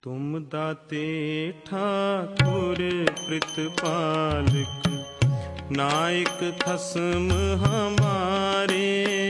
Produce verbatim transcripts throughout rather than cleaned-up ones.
तुम दाते ठाकुर प्रतिपालक, नायक खसम हमारे।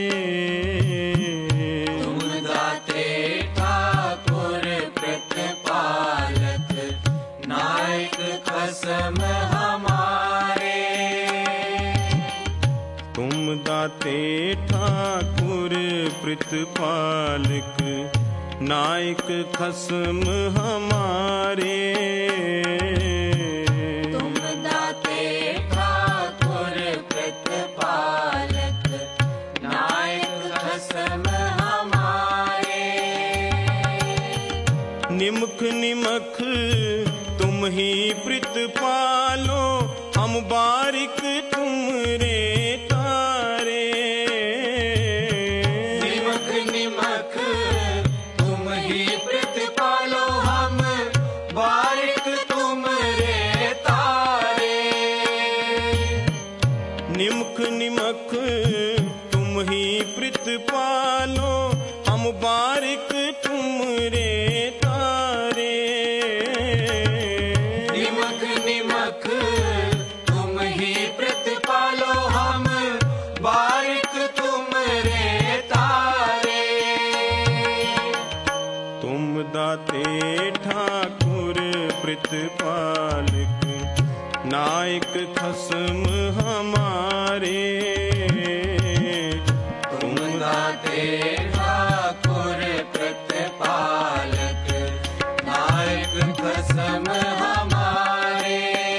तुम दाते ठाकुर प्रतिपालक, नायक खसम हमारे। तुम दाते ठाकुर प्रतिपालक, नायक खसम हमारे। तुम दाते ठाकुर प्रतिपालक, नायक खसम हमारे। निमख निमख तुम ही प्रतिपालो, हम बारिक तुम रे तारे। निमख निमख तुम ही प्रतिपालो, हम बारिक तुम रे तारे। निमख निमख तुम ही प्रतिपालो, हम बारिक तुम रे तारे। निमख निमख तुम ही प्रतिपालो, हम बारिक तुम रे तारे। तुम दाते ठाकुर प्रतिपालक, नायक खसम हमारे। तुम दाते ठाकुर प्रतिपालक, नायक खसम हमारे।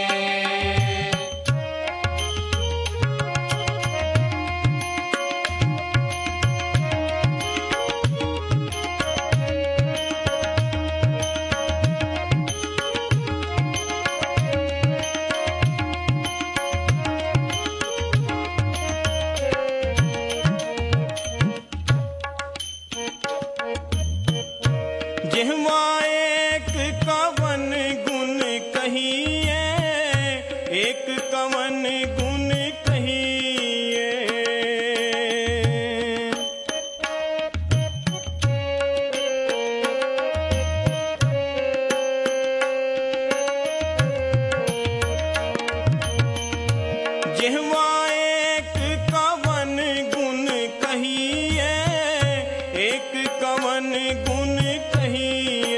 जिह्वा एक कवन गुण कहिए, एक कवन गुण कहिए। जिह्वा एक कवन गुण कहिए, एक कवन गुण कहिए।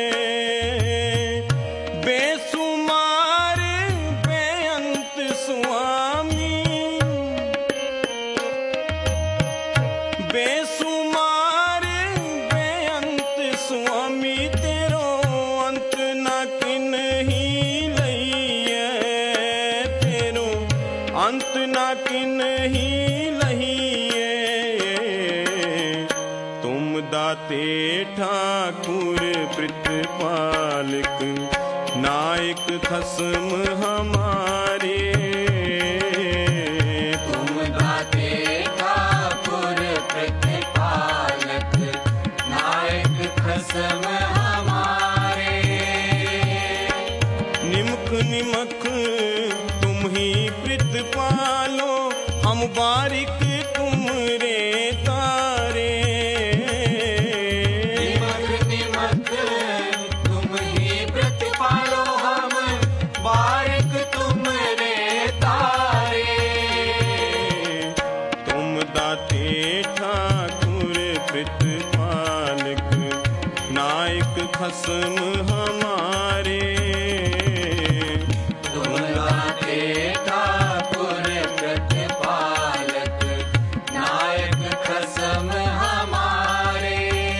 बेसुमार बेअंत स्वामी, बेसुमार बेअंत स्वामी। तेरो अंत न किन्ही लहिए, तेरो अंत न किन्ही लहिए। तुम दाते ठाकुर प्रतिपालक, नायक खसम हमारे। तुम दाते ठाकुर प्रतिपालक, नायक खसम हमारे। निमख निमख तुम ही प्रतिपालो, हम बारिक तुम रे तारे। निमख निमख तुम ही प्रतिपालो, हम बारिक तुम रे तारे। तुम दाते ठाकुर प्रतिपालक, नायक खसम हमारे। तुम दाते ठाकुर प्रतिपालक, नायक खसम हमारे।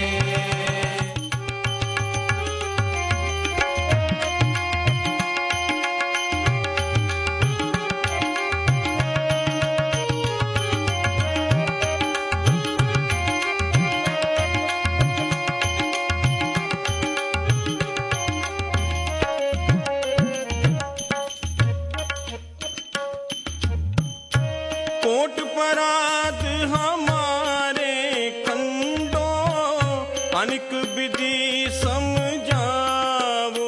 कोट परात हमारे खंडो, अनिक विधि समझावो।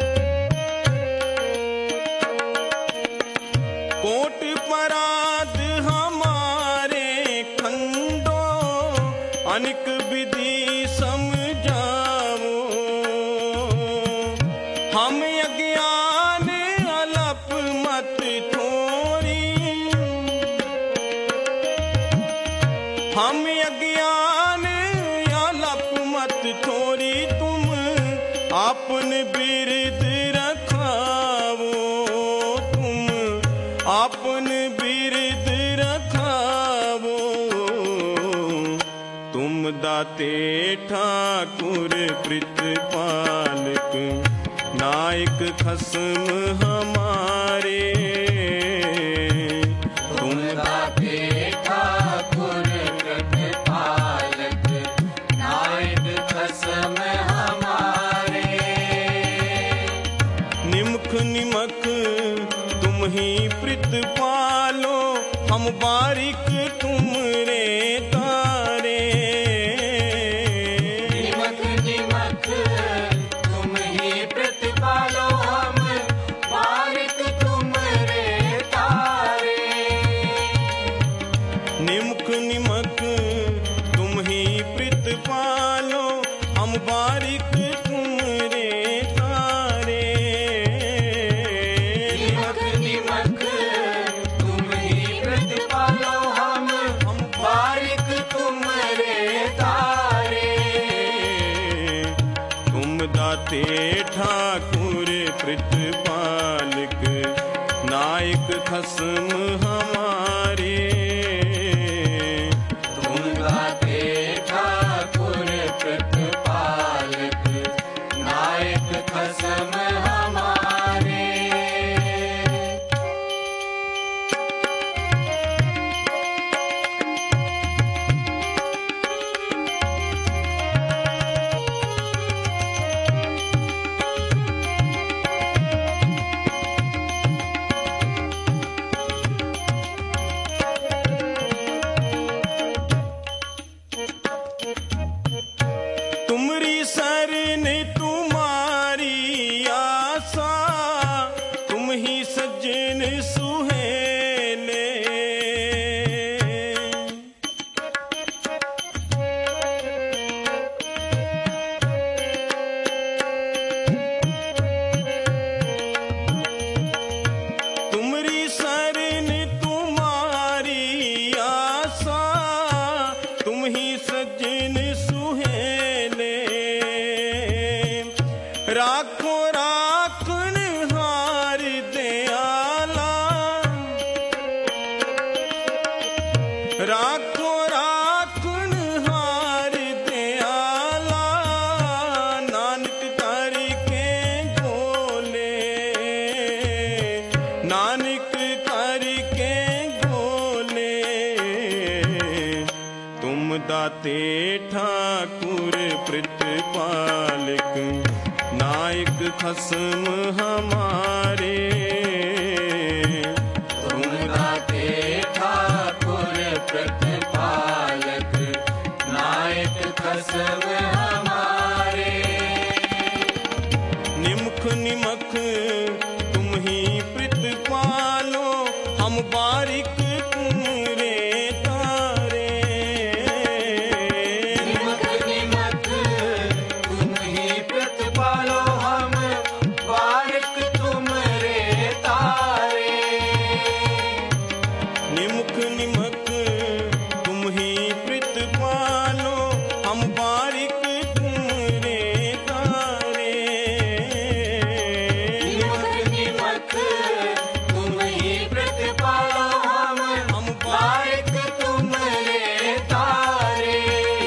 कोट परात बिरद रखावो। तुम दाते ठाकुर प्रितपालक नायक खसम हमारे। तुम दाते ठाकुर प्रितपालक नायक खसम हमारे। निमख निमक तुम ही प्रितपालो, हम बारिक तुम रे तारे। निमक निमक तुम ही प्रतिपालो, हम बारिक तुम रे तारे। निमख निमक तुम ही प्रितपालो, हम बारिक तुम रे तारे। निमक निमक तुम ही प्रतिपालो, हम हम बारिक तुम रे तारे। तुम दाते ठाकुर प्रितपालक नायक खसम हमारे। तुम दाते ठाकुर प्रतिपालक नायक खसम हमारे। तुमरी शरण तुम्हारी आशा, तुम ही सज्जन सुहेले। तुमरी शरण तुम्हारी आशा, तुम ही सज्जन सुहेले। राखो राखन हार दयाला, राखो राखन हार दयाला। नानक करके गोले, नानक करके गोले। तुम दाते ठाकुर प्रितपालक नायक खसम हमारे। तुम दाते ठाकुर प्रतिपालक नायक खसम हमारे। निमख निमख तुम ही प्रितपालो, हम बारिक तुम रे तारे। निमक निमक तुम ही प्रतिपालो, हम बारिक तुम रे तारे। निमख निमक तुम ही प्रितपालो, हम बारिक तुम रे तारे। निमक निमक तुम ही प्रतिपालो, हम हम बारिक तुम रे तारे।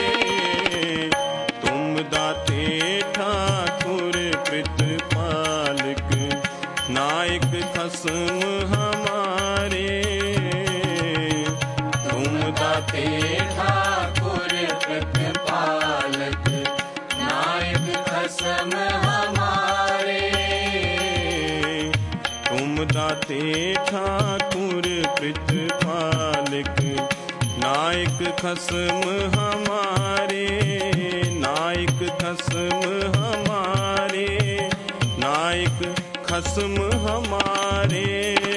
तुम दाते ठाकुर प्रितपालक नायक खसम हमारे। तुम दाते ठाकुर प्रतिपालक नायक खसम हमारे। तुम दाते ठाकुर प्रितपालक नायक खसम हमारे। नायक खसम हमारे, नायक खसम हमारे।